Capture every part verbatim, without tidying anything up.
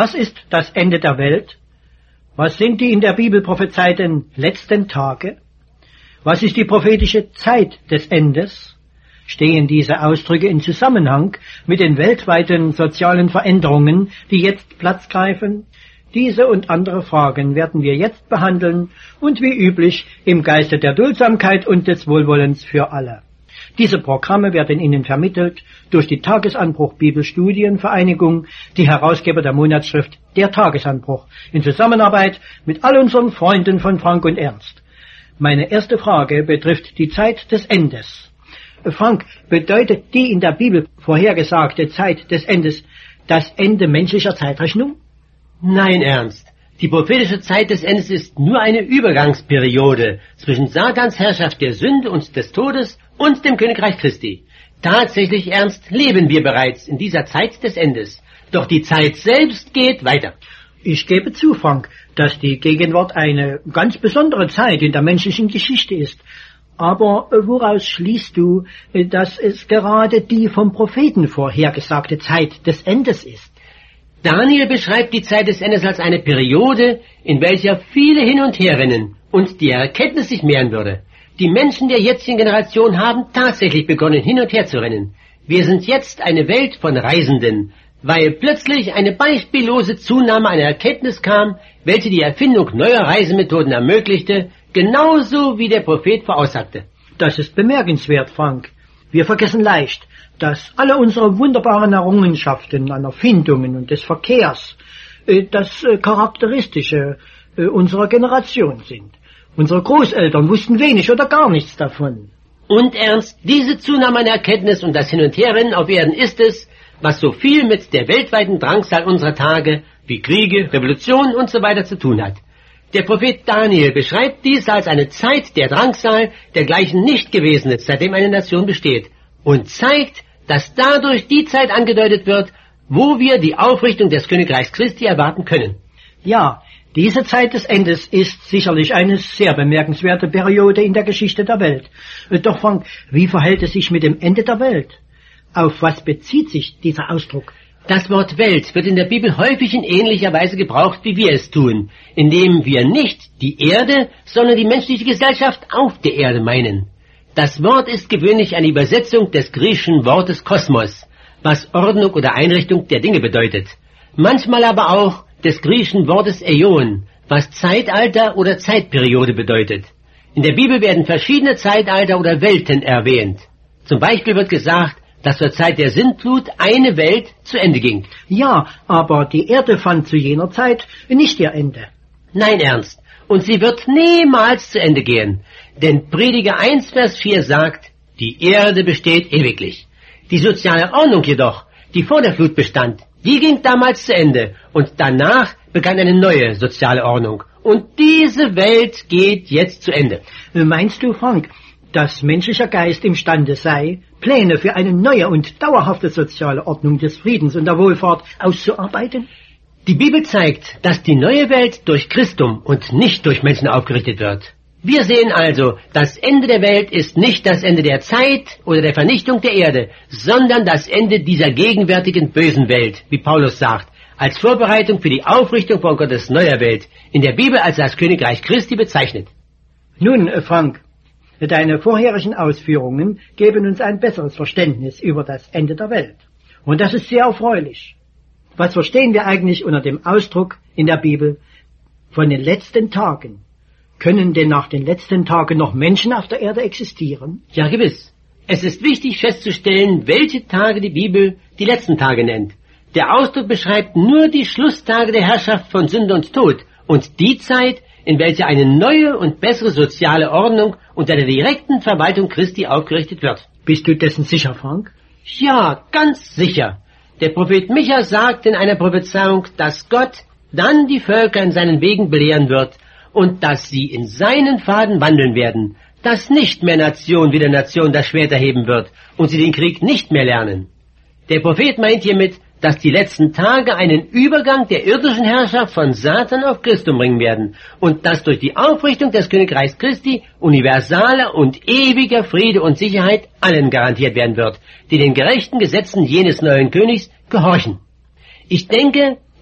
Was ist das Ende der Welt? Was sind die in der Bibel prophezeiten letzten Tage? Was ist die prophetische Zeit des Endes? Stehen diese Ausdrücke in Zusammenhang mit den weltweiten sozialen Veränderungen, die jetzt Platz greifen? Diese und andere Fragen werden wir jetzt behandeln und wie üblich im Geiste der Duldsamkeit und des Wohlwollens für alle. Diese Programme werden Ihnen vermittelt durch die Tagesanbruch Bibelstudienvereinigung, die Herausgeber der Monatsschrift Der Tagesanbruch, in Zusammenarbeit mit all unseren Freunden von Frank und Ernst. Meine erste Frage betrifft die Zeit des Endes. Frank, bedeutet die in der Bibel vorhergesagte Zeit des Endes das Ende menschlicher Zeitrechnung? Nein, Ernst. Die prophetische Zeit des Endes ist nur eine Übergangsperiode zwischen Satans Herrschaft der Sünde und des Todes und dem Königreich Christi. Tatsächlich, Ernst, leben wir bereits in dieser Zeit des Endes. Doch die Zeit selbst geht weiter. Ich gebe zu, Frank, dass die Gegenwart eine ganz besondere Zeit in der menschlichen Geschichte ist. Aber woraus schließt du, dass es gerade die vom Propheten vorhergesagte Zeit des Endes ist? Daniel beschreibt die Zeit des Endes als eine Periode, in welcher viele hin und her rennen und die Erkenntnis sich mehren würde. Die Menschen der jetzigen Generation haben tatsächlich begonnen, hin und her zu rennen. Wir sind jetzt eine Welt von Reisenden, weil plötzlich eine beispiellose Zunahme einer Erkenntnis kam, welche die Erfindung neuer Reisemethoden ermöglichte, genauso wie der Prophet voraussagte. Das ist bemerkenswert, Frank. Wir vergessen leicht, dass alle unsere wunderbaren Errungenschaften an Erfindungen und des Verkehrs äh, das äh, Charakteristische äh, unserer Generation sind. Unsere Großeltern wussten wenig oder gar nichts davon. Und Ernst, diese Zunahme an Erkenntnis und das Hin- und Herrennen auf Erden ist es, was so viel mit der weltweiten Drangsal unserer Tage wie Kriege, Revolutionen und so weiter zu tun hat. Der Prophet Daniel beschreibt dies als eine Zeit der Drangsal, dergleichen nicht gewesen ist, seitdem eine Nation besteht, und zeigt, dass dadurch die Zeit angedeutet wird, wo wir die Aufrichtung des Königreichs Christi erwarten können. Ja, diese Zeit des Endes ist sicherlich eine sehr bemerkenswerte Periode in der Geschichte der Welt. Doch, Frank, wie verhält es sich mit dem Ende der Welt? Auf was bezieht sich dieser Ausdruck? Das Wort Welt wird in der Bibel häufig in ähnlicher Weise gebraucht, wie wir es tun, indem wir nicht die Erde, sondern die menschliche Gesellschaft auf der Erde meinen. Das Wort ist gewöhnlich eine Übersetzung des griechischen Wortes Kosmos, was Ordnung oder Einrichtung der Dinge bedeutet. Manchmal aber auch des griechischen Wortes Äon, was Zeitalter oder Zeitperiode bedeutet. In der Bibel werden verschiedene Zeitalter oder Welten erwähnt. Zum Beispiel wird gesagt, dass zur Zeit der Sintflut eine Welt zu Ende ging. Ja, aber die Erde fand zu jener Zeit nicht ihr Ende. Nein, Ernst. Und sie wird niemals zu Ende gehen. Denn Prediger eins, Vers vier sagt, die Erde besteht ewiglich. Die soziale Ordnung jedoch, die vor der Flut bestand, die ging damals zu Ende. Und danach begann eine neue soziale Ordnung. Und diese Welt geht jetzt zu Ende. Meinst du, Frank, dass menschlicher Geist imstande sei, Pläne für eine neue und dauerhafte soziale Ordnung des Friedens und der Wohlfahrt auszuarbeiten? Die Bibel zeigt, dass die neue Welt durch Christum und nicht durch Menschen aufgerichtet wird. Wir sehen also, das Ende der Welt ist nicht das Ende der Zeit oder der Vernichtung der Erde, sondern das Ende dieser gegenwärtigen bösen Welt, wie Paulus sagt, als Vorbereitung für die Aufrichtung von Gottes neuer Welt, in der Bibel als das Königreich Christi bezeichnet. Nun, Frank, deine vorherigen Ausführungen geben uns ein besseres Verständnis über das Ende der Welt. Und das ist sehr erfreulich. Was verstehen wir eigentlich unter dem Ausdruck in der Bibel von den letzten Tagen? Können denn nach den letzten Tagen noch Menschen auf der Erde existieren? Ja, gewiss. Es ist wichtig festzustellen, welche Tage die Bibel die letzten Tage nennt. Der Ausdruck beschreibt nur die Schlusstage der Herrschaft von Sünde und Tod und die Zeit, in welcher eine neue und bessere soziale Ordnung unter der direkten Verwaltung Christi aufgerichtet wird. Bist du dessen sicher, Frank? Ja, ganz sicher. Der Prophet Micha sagt in einer Prophezeiung, dass Gott dann die Völker in seinen Wegen belehren wird und dass sie in seinen Pfaden wandeln werden, dass nicht mehr Nation wieder Nation das Schwert erheben wird und sie den Krieg nicht mehr lernen. Der Prophet meint hiermit, dass die letzten Tage einen Übergang der irdischen Herrschaft von Satan auf Christum bringen werden und dass durch die Aufrichtung des Königreichs Christi universaler und ewiger Friede und Sicherheit allen garantiert werden wird, die den gerechten Gesetzen jenes neuen Königs gehorchen. Ich denke,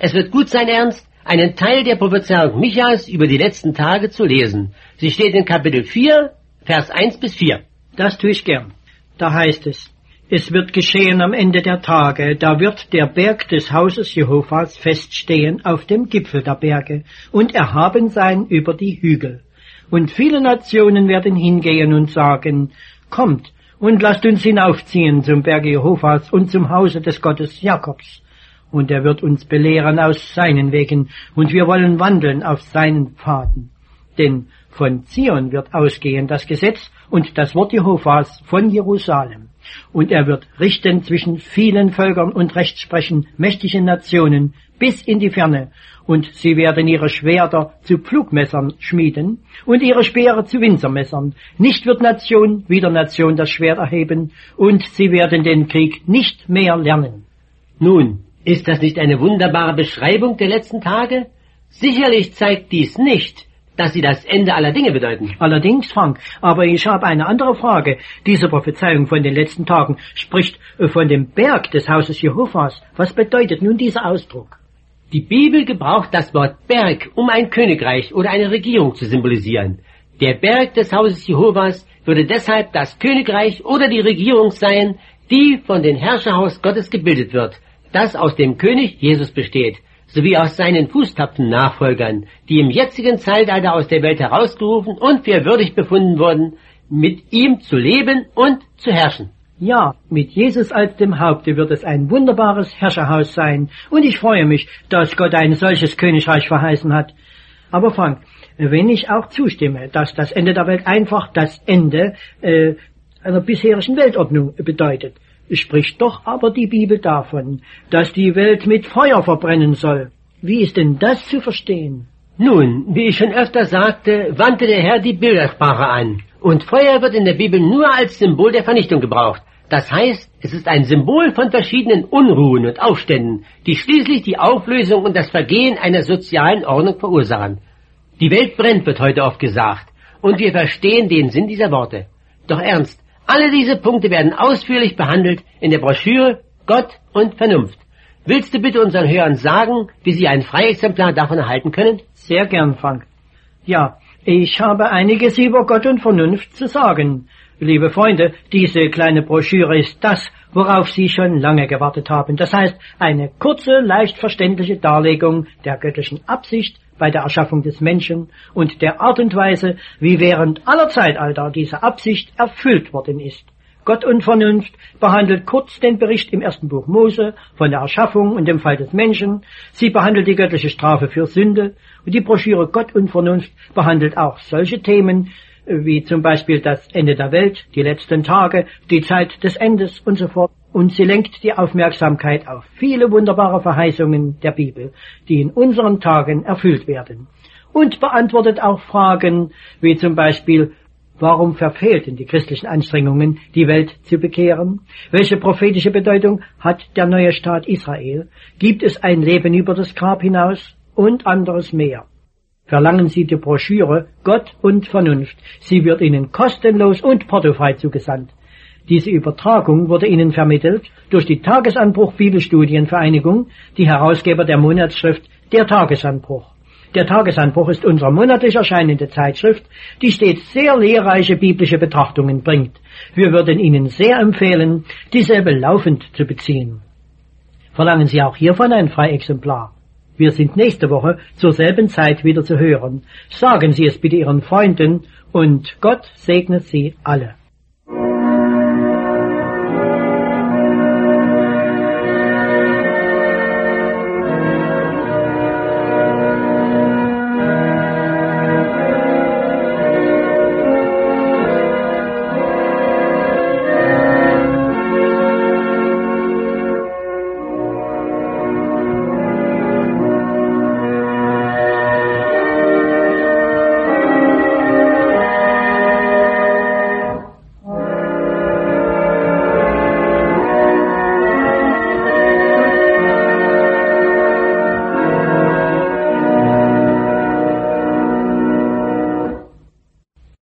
Es wird gut sein, Ernst, einen Teil der Prophezeiung Michas über die letzten Tage zu lesen. Sie steht in Kapitel vier, Vers eins bis vier. Das tue ich gern. Da heißt es: Es wird geschehen am Ende der Tage, da wird der Berg des Hauses Jehovas feststehen auf dem Gipfel der Berge und erhaben sein über die Hügel. Und viele Nationen werden hingehen und sagen: Kommt und lasst uns hinaufziehen zum Berge Jehovas und zum Hause des Gottes Jakobs. Und er wird uns belehren aus seinen Wegen, und wir wollen wandeln auf seinen Pfaden. Denn von Zion wird ausgehen das Gesetz und das Wort Jehovas von Jerusalem. Und er wird richten zwischen vielen Völkern und Recht sprechen, mächtigen Nationen, bis in die Ferne. Und sie werden ihre Schwerter zu Pflugmessern schmieden und ihre Speere zu Winzermessern. Nicht wird Nation wider Nation das Schwert erheben, und sie werden den Krieg nicht mehr lernen. Nun, ist das nicht eine wunderbare Beschreibung der letzten Tage? Sicherlich zeigt dies nicht, dass sie das Ende aller Dinge bedeuten. Allerdings, Frank, aber ich habe eine andere Frage. Diese Prophezeiung von den letzten Tagen spricht von dem Berg des Hauses Jehovas. Was bedeutet nun dieser Ausdruck? Die Bibel gebraucht das Wort Berg, um ein Königreich oder eine Regierung zu symbolisieren. Der Berg des Hauses Jehovas würde deshalb das Königreich oder die Regierung sein, die von dem Herrscherhaus Gottes gebildet wird, das aus dem König Jesus besteht, sowie aus seinen Fußtapfen-Nachfolgern, die im jetzigen Zeitalter aus der Welt herausgerufen und für würdig befunden wurden, mit ihm zu leben und zu herrschen. Ja, mit Jesus als dem Haupte wird es ein wunderbares Herrscherhaus sein, und ich freue mich, dass Gott ein solches Königreich verheißen hat. Aber Frank, wenn ich auch zustimme, dass das Ende der Welt einfach das Ende äh, einer bisherigen Weltordnung bedeutet, spricht doch aber die Bibel davon, dass die Welt mit Feuer verbrennen soll. Wie ist denn das zu verstehen? Nun, wie ich schon öfter sagte, wandte der Herr die Bildersprache an. Und Feuer wird in der Bibel nur als Symbol der Vernichtung gebraucht. Das heißt, es ist ein Symbol von verschiedenen Unruhen und Aufständen, die schließlich die Auflösung und das Vergehen einer sozialen Ordnung verursachen. Die Welt brennt, wird heute oft gesagt. Und wir verstehen den Sinn dieser Worte. Doch ernst, alle diese Punkte werden ausführlich behandelt in der Broschüre Gott und Vernunft. Willst du bitte unseren Hörern sagen, wie sie ein Freiexemplar davon erhalten können? Sehr gern, Frank. Ja, ich habe einiges über Gott und Vernunft zu sagen. Liebe Freunde, diese kleine Broschüre ist das, worauf Sie schon lange gewartet haben. Das heißt, eine kurze, leicht verständliche Darlegung der göttlichen Absicht bei der Erschaffung des Menschen und der Art und Weise, wie während aller Zeitalter diese Absicht erfüllt worden ist. Gott und Vernunft behandelt kurz den Bericht im ersten Buch Mose von der Erschaffung und dem Fall des Menschen. Sie behandelt die göttliche Strafe für Sünde, und die Broschüre Gott und Vernunft behandelt auch solche Themen wie zum Beispiel das Ende der Welt, die letzten Tage, die Zeit des Endes und so fort. Und sie lenkt die Aufmerksamkeit auf viele wunderbare Verheißungen der Bibel, die in unseren Tagen erfüllt werden. Und beantwortet auch Fragen wie zum Beispiel: Warum verfehlten die christlichen Anstrengungen, die Welt zu bekehren? Welche prophetische Bedeutung hat der neue Staat Israel? Gibt es ein Leben über das Grab hinaus? Und anderes mehr. Verlangen Sie die Broschüre Gott und Vernunft. Sie wird Ihnen kostenlos und portofrei zugesandt. Diese Übertragung wurde Ihnen vermittelt durch die Tagesanbruch Bibelstudienvereinigung, die Herausgeber der Monatsschrift Der Tagesanbruch. Der Tagesanbruch ist unsere monatlich erscheinende Zeitschrift, die stets sehr lehrreiche biblische Betrachtungen bringt. Wir würden Ihnen sehr empfehlen, dieselbe laufend zu beziehen. Verlangen Sie auch hiervon ein Freiexemplar. Wir sind nächste Woche zur selben Zeit wieder zu hören. Sagen Sie es bitte Ihren Freunden, und Gott segne Sie alle.